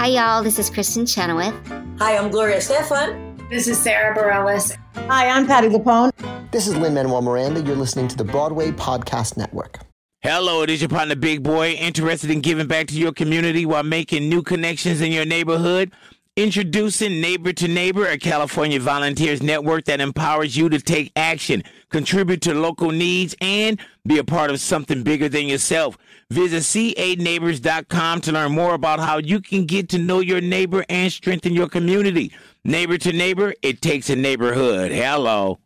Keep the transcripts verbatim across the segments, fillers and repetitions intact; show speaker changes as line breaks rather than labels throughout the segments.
Hi, y'all. This is Kristen Chenoweth.
Hi, I'm Gloria Stefan.
This is Sarah Bareilles.
Hi, I'm Patti LuPone.
This is Lin-Manuel Miranda. You're listening to the Broadway Podcast Network.
Hello, it is your partner, Big Boy, interested in giving back to your community while making new connections in your neighborhood. Introducing Neighbor to Neighbor, a California volunteers network that empowers you to take action, contribute to local needs, and be a part of something bigger than yourself. Visit c a neighbors dot com to learn more about how you can get to know your neighbor and strengthen your community. Neighbor to Neighbor, it takes a neighborhood. Hello.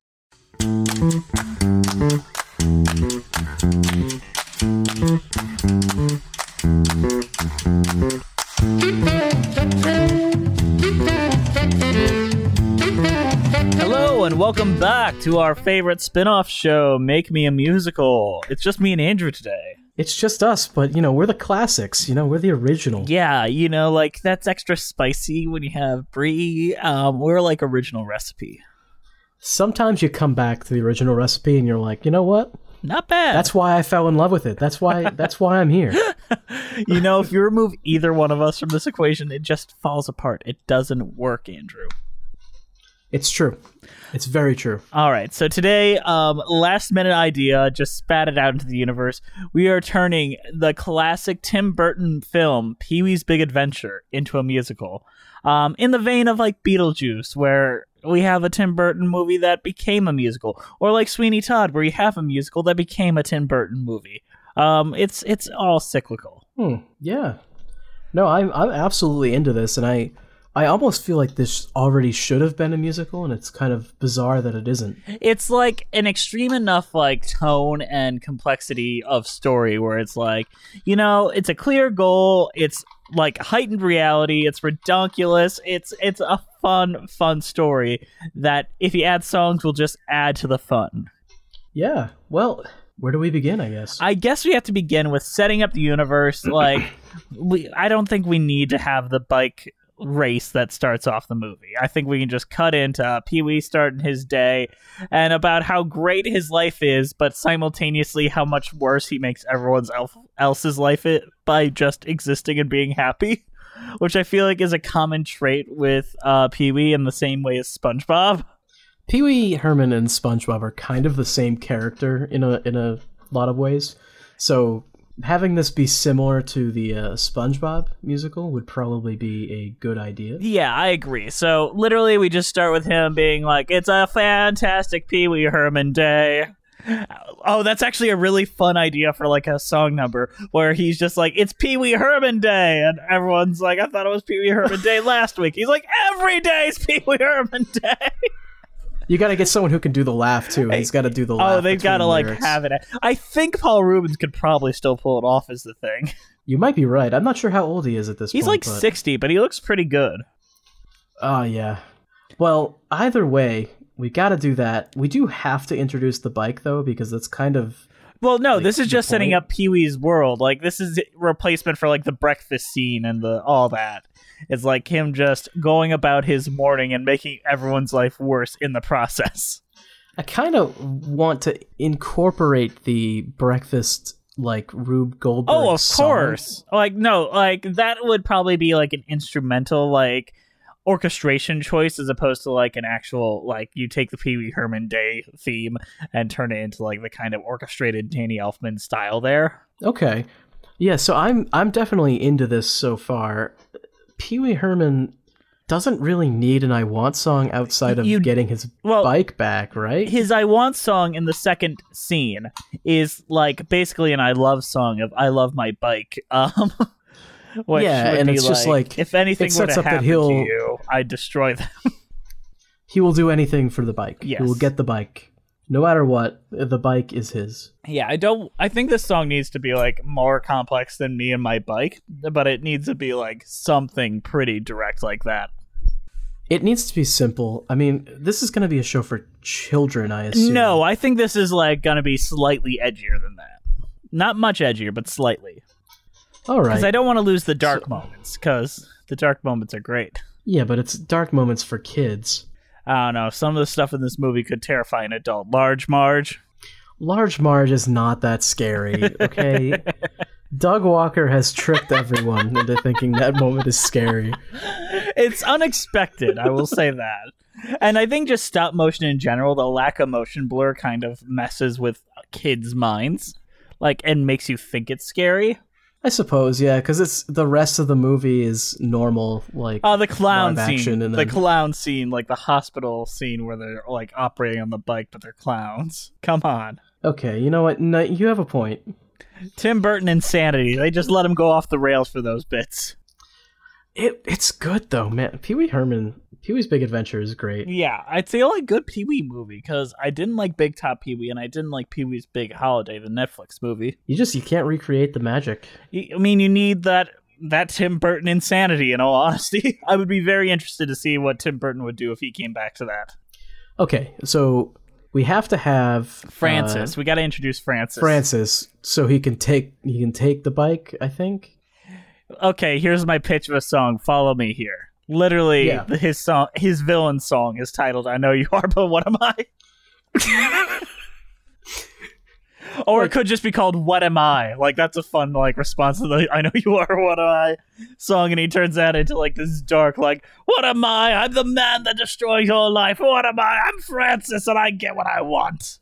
Hello and welcome back to our favorite spin-off show, Make Me a Musical. It's just me and Andrew today.
It's just us, but, you know, we're the classics. You know, we're the original.
Yeah, you know, like, that's extra spicy when you have brie. Um, we're like original recipe.
Sometimes you come back to the original recipe and you're like, you know what?
Not bad.
That's why I fell in love with it. That's why That's why I'm here.
You know, if you remove either one of us from this equation, it just falls apart. It doesn't work, Andrew.
It's true. It's very true.
All right. So today, um, last minute idea, just spat it out into the universe. We are turning the classic Tim Burton film, Pee-wee's Big Adventure, into a musical. Um, in the vein of like Beetlejuice, where we have a Tim Burton movie that became a musical. Or like Sweeney Todd, where you have a musical that became a Tim Burton movie. Um, it's it's all cyclical.
Hmm. Yeah. No, I'm I'm absolutely into this, and I... I almost feel like this already should have been a musical, and it's kind of bizarre that it isn't.
It's like an extreme enough like tone and complexity of story where it's like, you know, it's a clear goal, it's like heightened reality, it's redonkulous, it's it's a fun, fun story that if you add songs will just add to the fun.
Yeah, well, where do we begin, I guess?
I guess we have to begin with setting up the universe. Like, we I don't think we need to have the bike race that starts off the movie. I think we can just cut into uh, Pee-wee starting his day and about how great his life is, but simultaneously how much worse he makes everyone else's life it by just existing and being happy, which I feel like is a common trait with uh, Pee-wee in the same way as SpongeBob.
Pee-wee Herman and SpongeBob are kind of the same character in a in a lot of ways, so having this be similar to the uh, SpongeBob musical would probably be a good idea.
Yeah, I agree. So literally we just start with him being like, it's a fantastic Pee-wee Herman day. Oh, that's actually a really fun idea for like a song number where he's just like, it's Pee-wee Herman day. And everyone's like, I thought it was Pee-wee Herman day last week. He's like, every day's Pee-wee Herman day.
You got to get someone who can do the laugh, too. He's got to do the laugh.
Oh, they've got to, like, have it. I think Paul Rubens could probably still pull it off as the thing.
You might be right. I'm not sure how old he is at this
He's
point.
He's like but... sixty, but he looks pretty good.
Oh, yeah. Well, either way, we got to do that. We do have to introduce the bike, though, because that's kind of...
Well, no,
like,
this is just
point.
setting up Pee-wee's world. Like, this is replacement for, like, the breakfast scene and the all that. It's like him just going about his morning and making everyone's life worse in the process.
I kind of want to incorporate the breakfast, like, Rube Goldberg
Oh, of
song.
course. Like, no, like, that would probably be, like, an instrumental, like, orchestration choice as opposed to, like, an actual, like, you take the Pee-wee Herman Day theme and turn it into, like, the kind of orchestrated Danny Elfman style there.
Okay. Yeah, so I'm I'm definitely into this so far. Pee-wee Herman doesn't really need an I Want song outside of you, getting his well, bike back, right?
His I Want song in the second scene is like basically an I Love song of I love my bike. Um, which
yeah, and it's
like,
just like
if anything were to happen
he'll,
to you, I'd destroy them.
He will do anything for the bike.
Yes.
He will get the bike. No matter what, the bike is his.
Yeah, I don't I think this song needs to be like more complex than me and my bike, but it needs to be like something pretty direct like that.
It needs to be simple. I mean, this is going to be a show for children, I assume.
No, I think this is like going to be slightly edgier than that. Not much edgier, but slightly.
All right.
Because I don't want to lose the dark
so,
moments, because the dark moments are great.
Yeah, but it's dark moments for kids.
I don't know. Some of the stuff in this movie could terrify an adult. Large Marge.
Large Marge is not that scary, okay? Doug Walker has tricked everyone into thinking that moment is scary.
It's unexpected, I will say that. And I think just stop motion in general, the lack of motion blur kind of messes with kids' minds, like, and makes you think it's scary.
I suppose, yeah, because it's the rest of the movie is normal, like
oh, the clown
live
scene,
action, and
the
then...
clown scene, like the hospital scene where they're like operating on the bike, but they're clowns. Come on.
Okay, you know what? No, you have a point.
Tim Burton insanity. They just let him go off the rails for those bits.
It it's good though, man. Pee Wee Herman, Pee Wee's Big Adventure is great.
Yeah, it's the only good Pee Wee movie because I didn't like Big Top Pee Wee and I didn't like Pee Wee's Big Holiday, the Netflix movie.
You just you can't recreate the magic.
I mean, you need that that Tim Burton insanity. In all honesty, I would be very interested to see what Tim Burton would do if he came back to that.
Okay, so we have to have
Francis.
Uh,
we got to introduce Francis.
Francis, so he can take he can take the bike. I think.
Okay, here's my pitch of a song. Follow me here. Literally,
yeah.
his song, his villain song is titled "I Know You Are, But What Am I?" Or like, it could just be called "What Am I?" Like that's a fun like response to the "I Know You Are, What Am I?" song, and he turns that into like this dark like "What am I? I'm the man that destroys your life. What am I? I'm Francis, and I get what I want."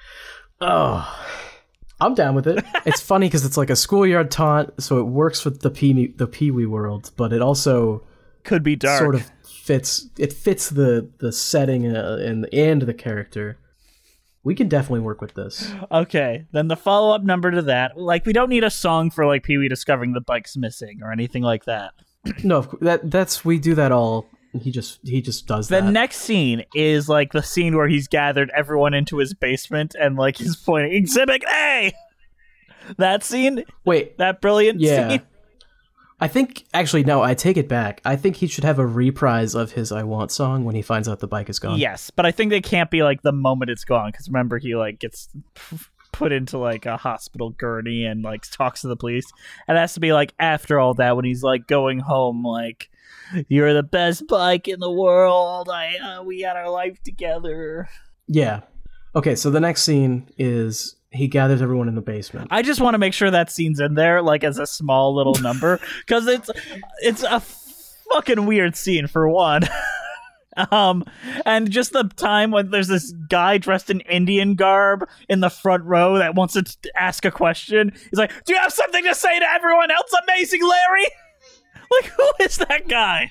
Oh. I'm down with it. It's funny because it's like a schoolyard taunt, so it works with the Pee the Pee Wee world, but it also
could be dark.
Sort of fits. It fits the the setting uh, and and the character. We can definitely work with this.
Okay, then the follow up number to that, like we don't need a song for like Pee Wee discovering the bike's missing or anything like that.
No, that that's we do that all. He just he just does
the
that. The
next scene is like the scene where he's gathered everyone into his basement and like he's pointing Exhibit A. That scene?
Wait,
that brilliant
yeah.
scene?
I think actually no, I take it back. I think he should have a reprise of his "I Want" song when he finds out the bike is gone.
Yes, but I think they can't be like the moment it's gone because remember he like gets put into like a hospital gurney and like talks to the police. It has to be like after all that when he's like going home like, "You're the best bike in the world. I uh, we had our life together."
Yeah. Okay, so the next scene is he gathers everyone in the basement.
I just want to make sure that scene's in there, like as a small little number, because it's it's a fucking weird scene for one. um, and just the time when there's this guy dressed in Indian garb in the front row that wants to t- ask a question. He's like, "Do you have something to say to everyone else, Amazing Larry?" Like, who is that guy?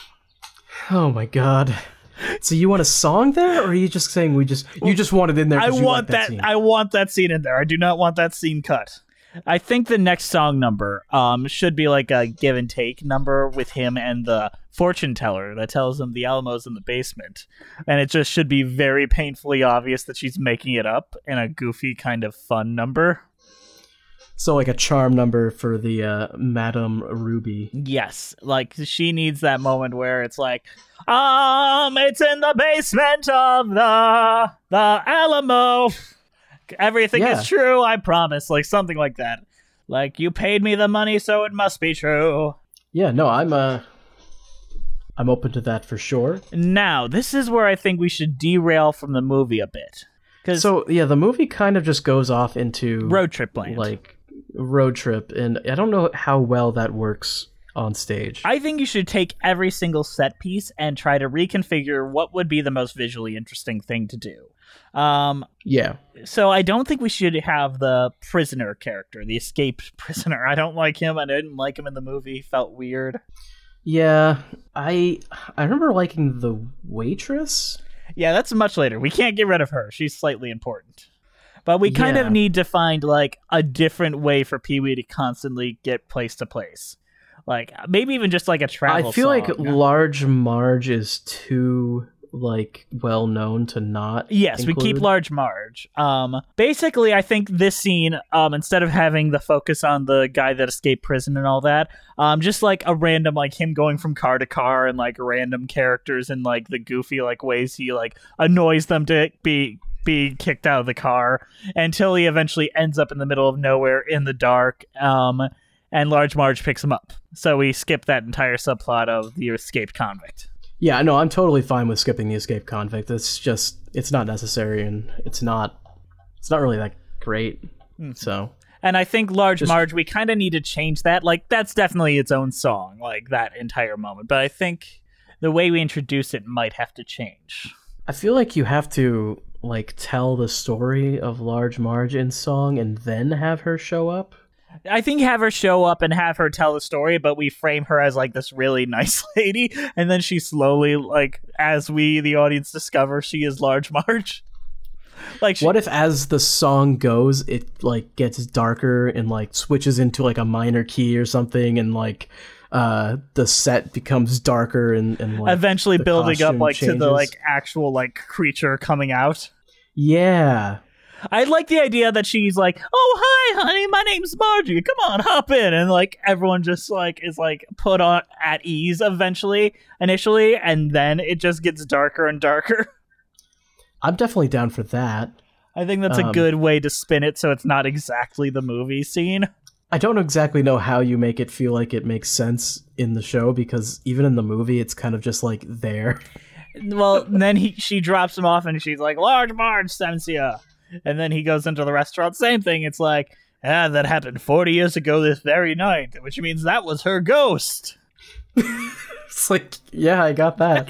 Oh my god. So you want a song there, or are you just saying we just you just want it in there?
I want
like that.
that I want that scene in there. I do not want that scene cut. I think the next song number um should be like a give and take number with him and the fortune teller that tells him the Alamo's in the basement, and it just should be very painfully obvious that she's making it up in a goofy kind of fun number.
So like a charm number for the uh, Madame Ruby.
Yes, like she needs that moment where it's like, um, it's in the basement of the the Alamo. Everything
yeah.
is true, I promise. Like something like that. Like you paid me the money, so it must be true.
Yeah, no, I'm uh, I'm open to that for sure.
Now, this is where I think we should derail from the movie a bit.
So yeah, the movie kind of just goes off into
road trip land.
Like. Road trip, and I don't know how well that works on stage.
I think you should take every single set piece and try to reconfigure what would be the most visually interesting thing to do. Um,
yeah.
So I don't think we should have the prisoner character, the escaped prisoner. I don't like him. I didn't like him in the movie. Felt weird.
Yeah, I I remember liking the waitress.
Yeah, that's much later. We can't get rid of her. She's slightly important. But we kind
yeah.
of need to find, like, a different way for Pee Wee to constantly get place to place. Like, maybe even just, like, a travel
I feel
song.
like Large Marge is too, like, well-known to not
Yes,
include.
we keep Large Marge. Um, basically, I think this scene, um, instead of having the focus on the guy that escaped prison and all that, um, just, like, a random, like, him going from car to car and, like, random characters and, like, the goofy, like, ways he, like, annoys them to be... be kicked out of the car until he eventually ends up in the middle of nowhere in the dark, um, and Large Marge picks him up. So we skip that entire subplot of the escaped convict.
Yeah, no, I'm totally fine with skipping the escaped convict. It's just, it's not necessary, and it's not, it's not really that great. Mm. So,
And I think Large
Just-
Marge, we kind of need to change that. Like, that's definitely its own song, like that entire moment. But I think the way we introduce it might have to change.
I feel like you have to like tell the story of Large Marge in song and then have her show up.
I think have her show up and have her tell the story, but we frame her as like this really nice lady, and then she slowly, like, as we, the audience, discover she is Large Marge. Like, she-
What if as the song goes, it like gets darker and like switches into like a minor key or something, and like uh the set becomes darker and, and like
eventually
the
building up
costume
like to the
changes?
like actual like creature coming out.
Yeah.
I like the idea that she's like, "Oh, hi, honey, my name's Margie. Come on, hop in," and like everyone just like is like put on at ease eventually, initially, and then it just gets darker and darker.
I'm definitely down for that.
I think that's a
Um,
good way to spin it, so it's not exactly the movie scene.
I don't exactly know how you make it feel like it makes sense in the show, because even in the movie, it's kind of just like there.
Well, then he she drops him off, and she's like, "Large Marge sends ya." And then he goes into the restaurant. Same thing. It's like, ah, that happened forty years ago this very night, which means that was her ghost.
It's like, yeah, I got that.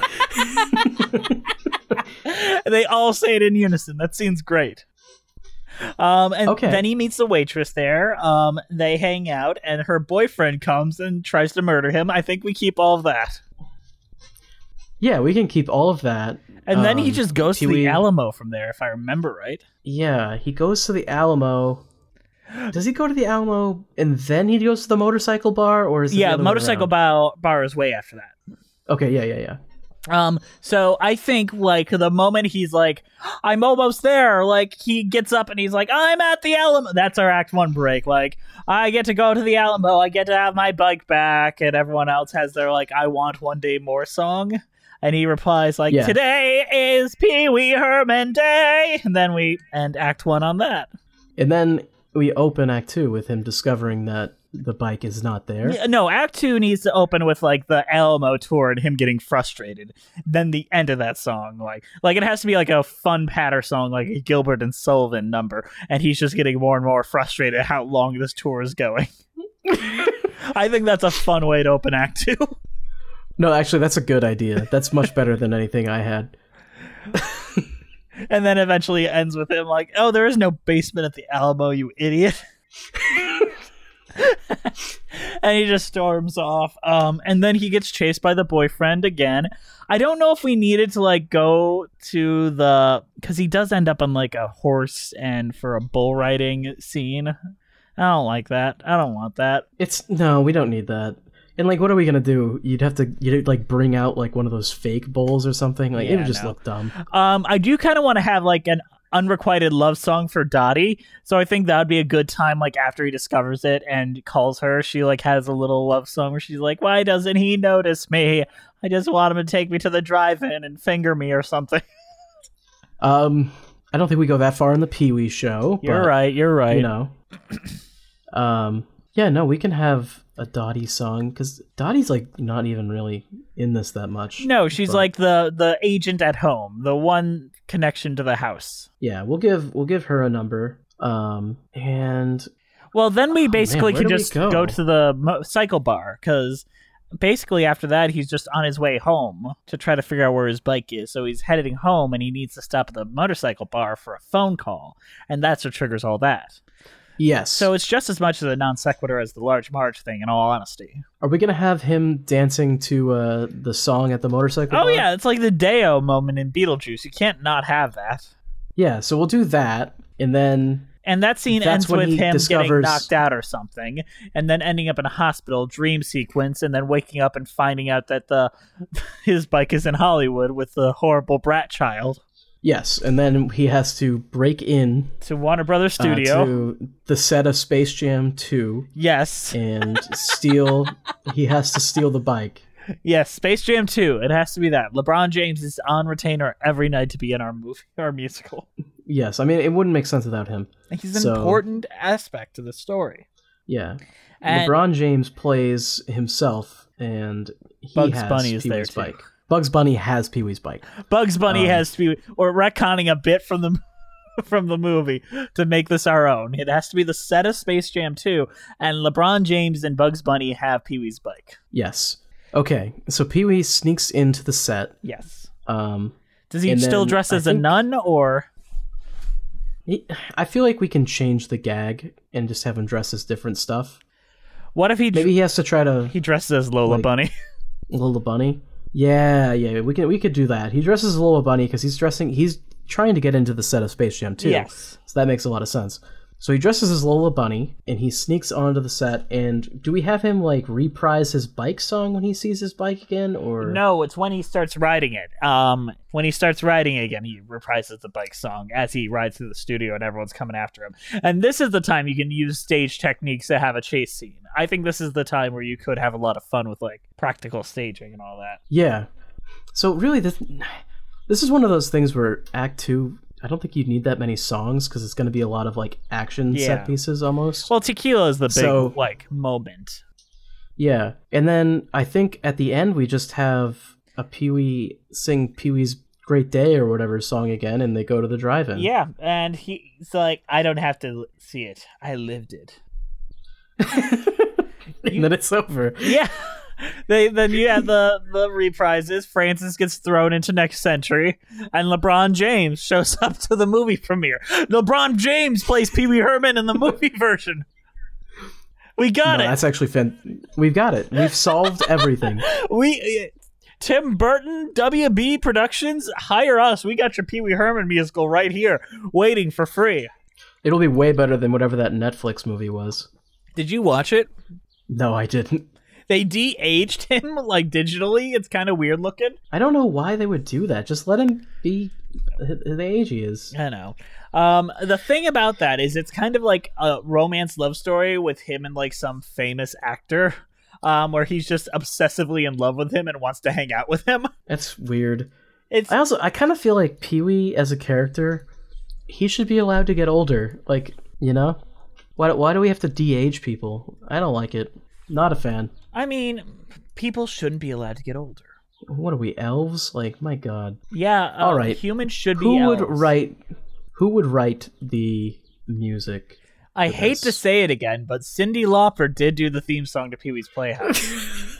They all say it in unison. That scene's great. Um, and
Okay.
then he meets the waitress there. Um, they hang out, and her boyfriend comes and tries to murder him. I think we keep all of that.
Yeah, we can keep all of that.
And then he
Um,
just goes to
Pee-wee-
the Alamo from there, if I remember right.
Yeah, he goes to the Alamo. Does he go to the Alamo and then he goes to the motorcycle bar, or is it the
Yeah,
other way
motorcycle
around?
bar, bar is way after that.
Okay, yeah, yeah, yeah.
Um, so I think like the moment he's like, I'm almost there, like he gets up and he's like, I'm at the Alamo. That's our act one break. Like, I get to go to the Alamo, I get to have my bike back, and everyone else has their like, I want one day more song. And he replies like,
Yeah.
today is Pee Wee Herman Day. And then we end act one on that.
And then we open Act Two with him discovering that the bike is not there.
Yeah, no, act two needs to open with like the Alamo tour and him getting frustrated. Then the end of that song, like, like it has to be like a fun patter song, like a Gilbert and Sullivan number, and he's just getting more and more frustrated at how long this tour is going. I think that's a fun way to open act two.
No, actually, that's a good idea. That's much better than anything I had.
And then eventually it ends with him like, oh, there is no basement at the Alamo, you idiot. And he just storms off. Um, and then he gets chased by the boyfriend again. I don't know if we needed to like go to the, because he does end up on like a horse and for a bull riding scene. I don't like that. I don't want that.
It's no, we don't need that. And like, what are we gonna do? You'd have to, you'd like bring out like one of those fake bowls or something. Like, it
Yeah,
would just
no.
look dumb.
Um, I do kind of want to have like an unrequited love song for Dottie, so I think that would be a good time. Like after he discovers it and calls her, she like has a little love song where she's like, "Why doesn't he notice me? I just want him to take me to the drive-in and finger me or something."
Um, I don't think we go that far in the Pee Wee show.
You're
but,
right. You're right.
You know. um. Yeah. No, we can have a Dottie song, because Dottie's like not even really in this that much.
No, she's
but-
like the the agent at home, the one connection to the house.
Yeah, we'll give we'll give her a number. Um, and
Well, then we basically
Oh, man, where
can
do we
just
go?
go? to the mo- cycle bar, because basically after that he's just on his way home to try to figure out where his bike is. So he's heading home and he needs to stop at the motorcycle bar for a phone call, and that's what triggers all that.
yes.
So it's just as much of a non sequitur as the Large Marge thing, in all honesty.
Are we gonna have him dancing to uh the song at the motorcycle?
Oh
bar?
yeah, it's like the Deo moment in Beetlejuice. You can't not have that.
Yeah. So we'll do that, and then
And that scene
That's
ends
when
with
he
him getting
discovers-
knocked out or something, and then ending up in a hospital, dream sequence, and then waking up and finding out that the his bike is in Hollywood with the horrible brat child.
yes, and then he has to break in
To Warner Brothers
uh,
Studio.
to the set of Space Jam two
Yes.
and steal. He has to steal the bike.
Yes, Space Jam two. It has to be that. LeBron James is on retainer every night to be in our movie, our musical.
Yes, I mean it wouldn't make sense without him.
He's an
So-
important aspect to the story.
Yeah,
And-
LeBron James plays himself, and he
Bugs
has
Bunny is there,
Pee-wee's
too.
bike. Bugs Bunny has Pee Wee's bike.
Bugs Bunny
Um,
has to be, or retconning a bit from the from the movie to make this our own. It has to be the set of Space Jam two, and LeBron James and Bugs Bunny have Pee-wee's bike.
Yes. Okay, so Pee-wee sneaks into the set.
Yes.
Um,
Does he still dress as a nun, or?
He, I feel like we can change the gag and just have him dress as different stuff.
What if he
maybe he has to try to
he dresses as Lola
like,
Bunny?
Lola Bunny? Yeah, yeah, we can we could do that. He dresses as Lola Bunny because he's dressing. He's trying to get into the set of Space Jam two.
Yes.
So that makes a lot of sense. So he dresses as Lola Bunny and he sneaks onto the set. And do we have him like reprise his bike song when he sees his bike again, or
no? It's when he starts riding it. Um, when he starts riding it again, he reprises the bike song as he rides through the studio and everyone's coming after him. And this is the time you can use stage techniques to have a chase scene. I think this is the time where you could have a lot of fun with like practical staging and all that.
Yeah. So really, this this is one of those things where Act Two, I don't think you need that many songs because it's going to be a lot of like action
Yeah.
set pieces almost.
Well, Tequila is the big
So-
like moment.
Yeah, and then I think at the end we just have a Pee-wee sing Pee-wee's Great Day or whatever song again, and they go to the drive-in.
Yeah, and he's like, I don't have to see it. I lived it.
And then it's over.
Yeah. They then you have the the reprises. Francis gets thrown into next century, and LeBron James shows up to the movie premiere. LeBron James plays Pee Wee Herman in the movie version. We got
No,
it.
that's actually fan. We've got it. We've solved everything.
We Tim Burton, W B Productions, hire us. We got your Pee Wee Herman musical right here, waiting for free.
It'll be way better than whatever that Netflix movie was.
Did you watch it?
No, I didn't.
They de-aged him like digitally. It's kind of weird looking.
I don't know why they would do that. Just let him be the age he is.
I know. Um, the thing about that is it's kind of like a romance love story with him and like some famous actor, um, where he's just obsessively in love with him and wants to hang out with him.
That's weird.
It's
I also I kind of feel like Pee-wee as a character, he should be allowed to get older. Like, you know, why why do we have to de-age people? I don't like it. Not a fan.
I mean, people shouldn't be allowed to get older.
What are we, elves? Like, my God.
Yeah, uh,
All right.
humans should be
Who
elves.
would write? Who would write the music?
I
for
hate
this?
to say it again, but Cyndi Lauper did do the theme song to Pee-wee's Playhouse.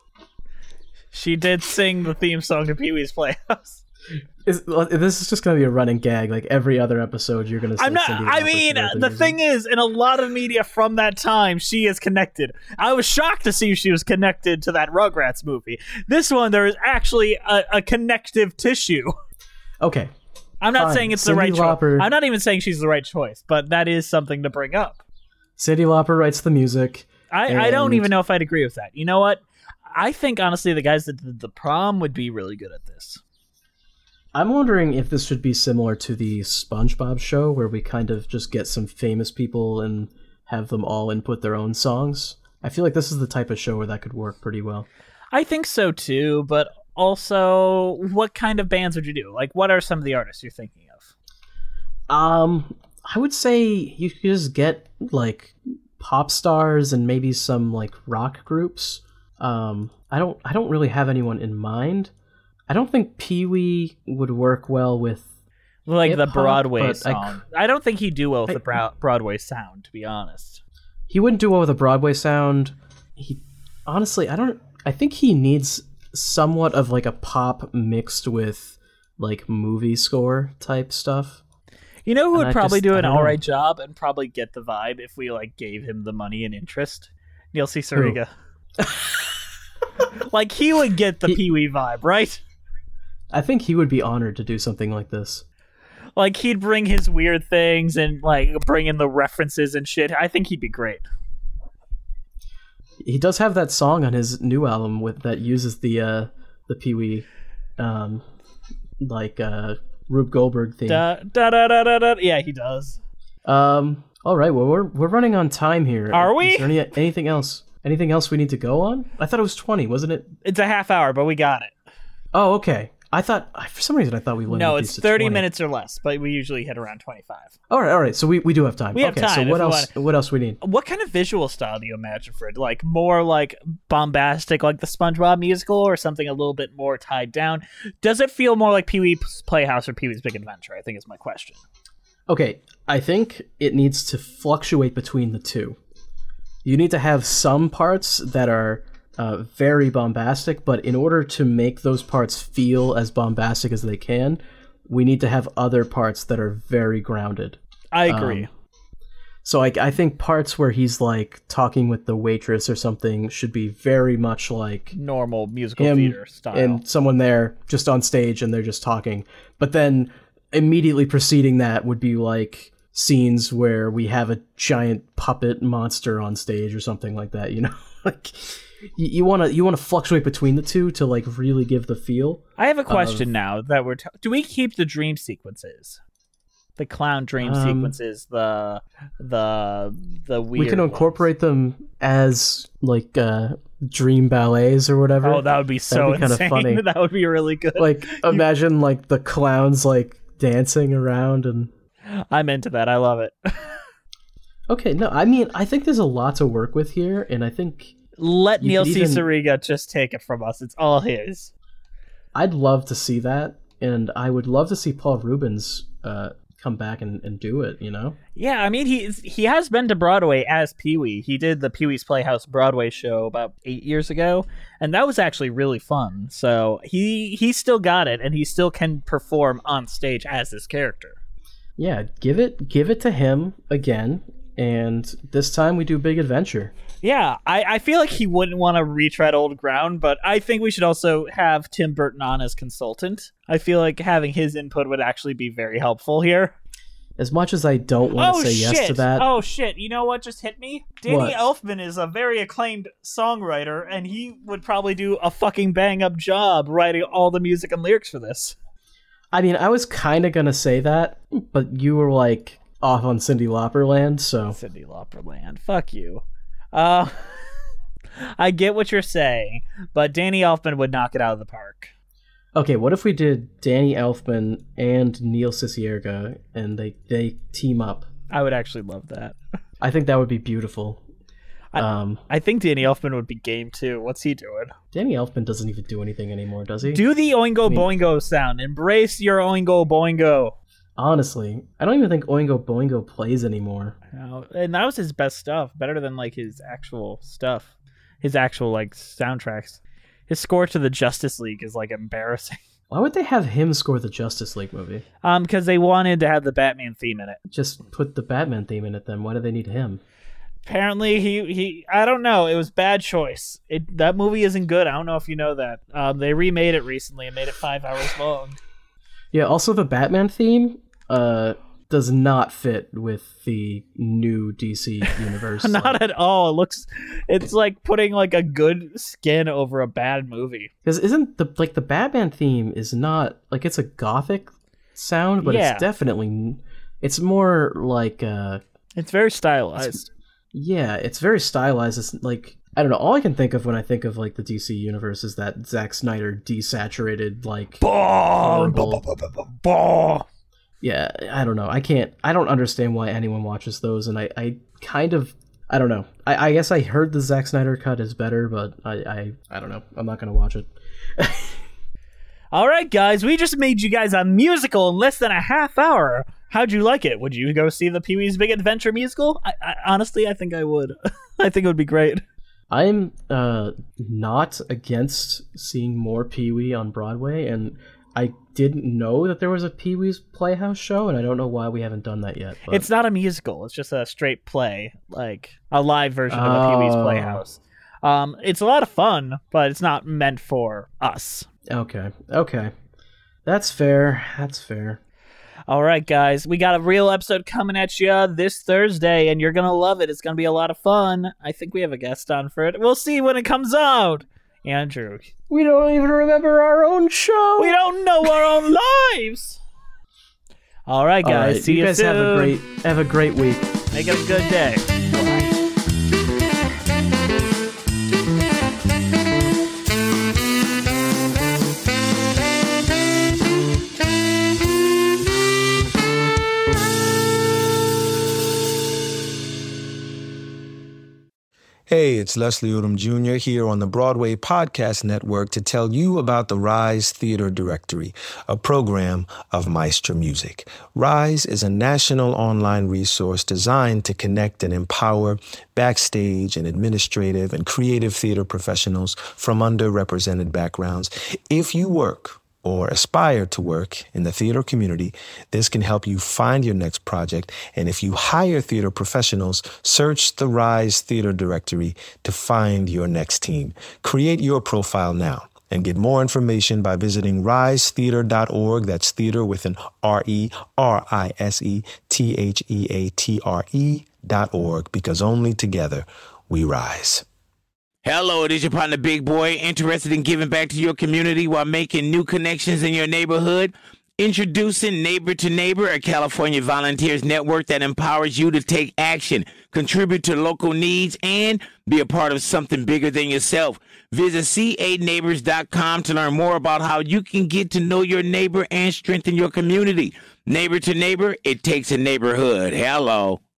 She did sing the theme song to Pee-wee's Playhouse.
Is, this is just gonna be a running gag. Like every other episode, you're gonna. Say
I'm not.
Cyndi
I
Lauper
mean,
should write
the
music.
thing is, in a lot of media from that time, she is connected. I was shocked to see she was connected to that Rugrats movie. This one, there is actually a, a connective tissue.
Okay.
I'm not
Fine.
saying it's the
Cyndi
right
Lauper-
choice. I'm not even saying she's the right choice, but that is something to bring up.
Cyndi Lauper writes the music.
I, I don't
And-
even know if I'd agree with that. You know what? I think honestly, the guys that did the prom would be really good at this.
I'm wondering if this should be similar to the SpongeBob show, where we kind of just get some famous people and have them all input their own songs. I feel like this is the type of show where that could work pretty well.
I think so too, but also, what kind of bands would you do? Like, what are some of the artists you're thinking of?
Um, I would say you could just get like pop stars and maybe some like rock groups. Um, I don't, I don't really have anyone in mind. I don't think Pee-wee would work well with.
Like the
Hip-hop,
Broadway
but I
song. I, don't think he'd do well with
I-
the Bro- Broadway sound, to be honest.
He wouldn't do well with a Broadway sound. He honestly, I don't. I think he needs somewhat of like a pop mixed with like movie score type stuff.
You know who
And
would
I
probably
just-
do
I
an
don't know.
alright job and probably get the vibe if we like gave him the money and interest? Neil C. Sariga. Like, he would get the
He-
Pee-wee vibe, right?
I think he would be honored to do something like this.
Like, he'd bring his weird things and like bring in the references and shit. I think he'd be great.
He does have that song on his new album with that uses the uh the Pee-wee um like uh Rube Goldberg theme.
Da, da, da, da, da, da. Yeah, he does.
Um all right, well we're we're running on time here.
Are we?
Is there any, anything else? Anything else we need to go on? I thought it was twenty, wasn't it?
It's a half hour, but we got it.
Oh, okay. I thought for some reason I thought we limited
No,
these
it's
to
thirty
twenty.
minutes or less, but we usually hit around twenty-five.
All right, all right. So we, we do have time.
We have
okay,
time
so
if
what
we
else what else we need?
What kind of visual style do you imagine for it? Like more like bombastic, like the SpongeBob musical, or something a little bit more tied down? Does it feel more like Pee-wee's Playhouse or Pee-wee's Big Adventure? I think is my question.
Okay, I think it needs to fluctuate between the two. You need to have some parts that are uh, very bombastic, but in order to make those parts feel as bombastic as they can, we need to have other parts that are very grounded.
I agree.
Um, so I, I think parts where he's like talking with the waitress or something should be very much like
Normal musical
him
theater style.
and someone there just on stage and they're just talking. But then immediately preceding that would be like scenes where we have a giant puppet monster on stage or something like that, you know? Like you want to you want to fluctuate between the two to like really give the feel.
I have a question
of,
now that we're t- do we keep the dream sequences? The clown dream
um,
sequences, the the the weird
we can
ones.
incorporate them as like uh dream ballets or whatever.
Oh, that would be so
That'd be
insane.
funny.
That would be really good.
Like imagine like the clowns like dancing around and
I'm into that. I love it.
Okay, no, I mean, I think there's a lot to work with here, and I think
Let
You
Neil
could even-
Cicierega just take it from us. It's all his.
I'd love to see that, and I would love to see Paul Rubens uh, come back and, and do it, you know?
Yeah, I mean, he he has been to Broadway as Pee-wee. He did the Pee-wee's Playhouse Broadway show about eight years ago, and that was actually really fun. So he he still got it, and he still can perform on stage as this character.
Yeah, give it give it to him again, and this time we do Big Adventure.
Yeah, I, I feel like he wouldn't want to retread old ground, but I think we should also have Tim Burton on as consultant. I feel like having his input would actually be very helpful here.
As much as I don't want
Oh
to say
shit!
yes to that,
Oh shit! You know what just hit me? Danny
What?
Elfman is a very acclaimed songwriter, and he would probably do a fucking bang up job writing all the music and lyrics for this.
I mean, I was kind of going to say that, but you were like off on Cyndi Lauper land, so...
Cyndi Lauper land. Fuck you. Uh, I get what you're saying, but Danny Elfman would knock it out of the park.
Okay, what if we did Danny Elfman and Neil Cicierega, and they, they team up?
I would actually love that.
I think that would be beautiful.
I,
um,
I think Danny Elfman would be game too. What's he doing?
Danny Elfman doesn't even do anything anymore, does he?
Do the Oingo
I mean-
Boingo sound. Embrace your Oingo Boingo.
Honestly, I don't even think Oingo Boingo plays anymore.
No, and that was his best stuff. Better than like his actual stuff. His actual like soundtracks. His score to the Justice League is like embarrassing.
Why would they have him score the Justice League movie?
Um, because they wanted to have the Batman theme in it.
Just put the Batman theme in it then. Why do they need him?
Apparently, he, he I don't know. It was bad choice. It that movie isn't good. I don't know if you know that. Um, they remade it recently and made it five hours long.
Yeah, also the Batman theme uh, does not fit with the new D C universe.
Not
like,
at all. It looks, it's like putting like a good skin over a bad movie.
Because isn't the like the Batman theme is not like it's a gothic sound, but
Yeah.
it's definitely it's more like uh
It's very stylized.
yeah, it's very stylized. It's like I don't know. All I can think of when I think of like the D C universe is that Zack Snyder desaturated like horrible. Yeah, I don't know. I can't. I don't understand why anyone watches those, and I, I kind of. I don't know. I, I guess I heard the Zack Snyder cut is better, but I, I, I don't know. I'm not gonna watch it.
All right, guys, we just made you guys a musical in less than a half hour. How'd you like it? Would you go see the Pee-wee's Big Adventure musical? I, I, honestly, I think I would. I think it would be great.
I'm uh not against seeing more Pee-wee on Broadway, and I didn't know that there was a Pee-wee's Playhouse show, and I don't know why we haven't done that yet. But...
It's not a musical. It's just a straight play, like a live version of a Pee-wee's
Oh.
Playhouse. Um, it's a lot of fun, but it's not meant for us.
Okay, okay, that's fair. That's fair.
All right, guys, we got a real episode coming at you this Thursday, and you're gonna love it. It's gonna be a lot of fun. I think we have a guest on for it. We'll see when it comes out. Andrew,
We don't even remember our own show.
we don't know our own lives. All right,
All
guys.
right,
See
you
you
guys
soon.
have a great have a great week.
Make it a good day. Bye.
Hey, it's Leslie Odom Junior here on the Broadway Podcast Network to tell you about the Rise Theater Directory, a program of Maestra Music. Rise is a national online resource designed to connect and empower backstage and administrative and creative theater professionals from underrepresented backgrounds. If you work or aspire to work in the theater community, this can help you find your next project. And if you hire theater professionals, search the Rise Theater Directory to find your next team. Create your profile now and get more information by visiting rise theater dot org. That's theater with an R E, R I S E, T H E A T R E dot org, because only together we rise.
Hello, it is your partner, Big Boy, interested in giving back to your community while making new connections in your neighborhood. Introducing Neighbor to Neighbor, a California volunteers network that empowers you to take action, contribute to local needs, and be a part of something bigger than yourself. Visit c a neighbors dot com to learn more about how you can get to know your neighbor and strengthen your community. Neighbor to Neighbor, it takes a neighborhood. Hello.